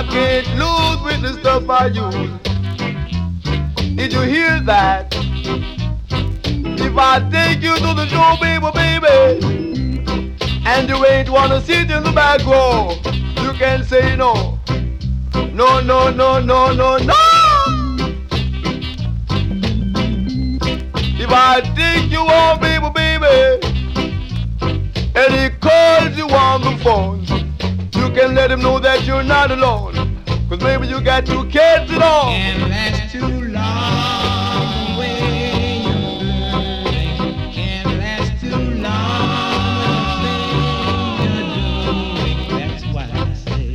can't lose with the stuff I use. Did you hear that? If I take you to the show, baby, and you ain't wanna sit in the back row, you can say no. No, no, no, no, no, no. If I take you home, baby, and he calls you on the phone, you can let him know that you're not alone. Cause maybe you got two kids at home. And that's too long away. And that's too long away. That's what I say.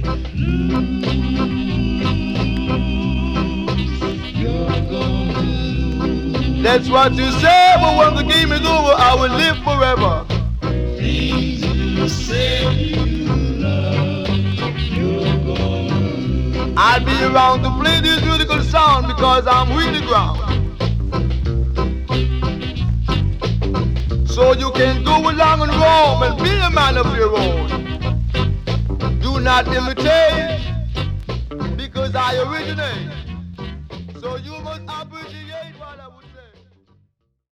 You're going. That's what you say, but when the game is over, I will live forever. Things you say you love, you're going. I'll be around to play this musical sound because I'm with the ground. So you can go along and roam and be a man of your own. Do not imitate, because I originate. So you must